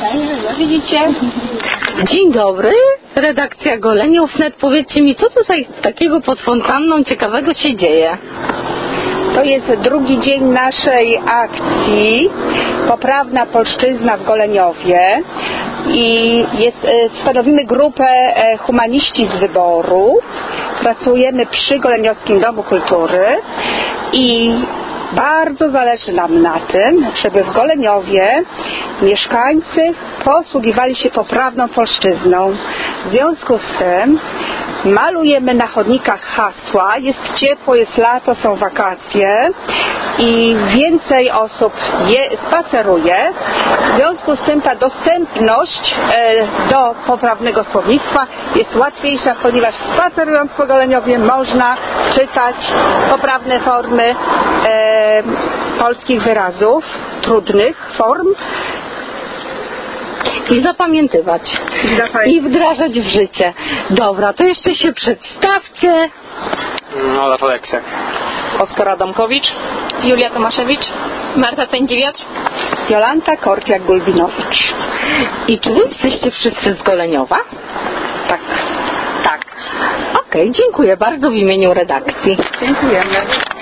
Widzicie? Dzień dobry, redakcja Goleniów.net. Powiedzcie mi, co tutaj takiego pod fontanną ciekawego się dzieje? To jest drugi dzień naszej akcji Poprawna Polszczyzna w Goleniowie i stanowimy grupę humaniści z wyboru. Pracujemy przy Goleniowskim Domu Kultury i bardzo zależy nam na tym, żeby w Goleniowie mieszkańcy posługiwali się poprawną polszczyzną. W związku z tym malujemy na chodnikach hasła, jest ciepło, jest lato, są wakacje i więcej osób spaceruje. W związku z tym ta dostępność do poprawnego słownictwa jest łatwiejsza, ponieważ spacerując po Goleniowie można czytać poprawne formy polskich wyrazów, trudnych form. I zapamiętywać. I wdrażać w życie. Dobra, to jeszcze się przedstawcie. Olaf Oleksiak. Oskar Adamkowicz. Julia Tomaszewicz. Marta Tędziwiatr. Jolanta Korpiak-Gulbinowicz. I czy wy jesteście wszyscy z Goleniowa? Tak. Tak. Okej, dziękuję bardzo w imieniu redakcji. Dziękujemy.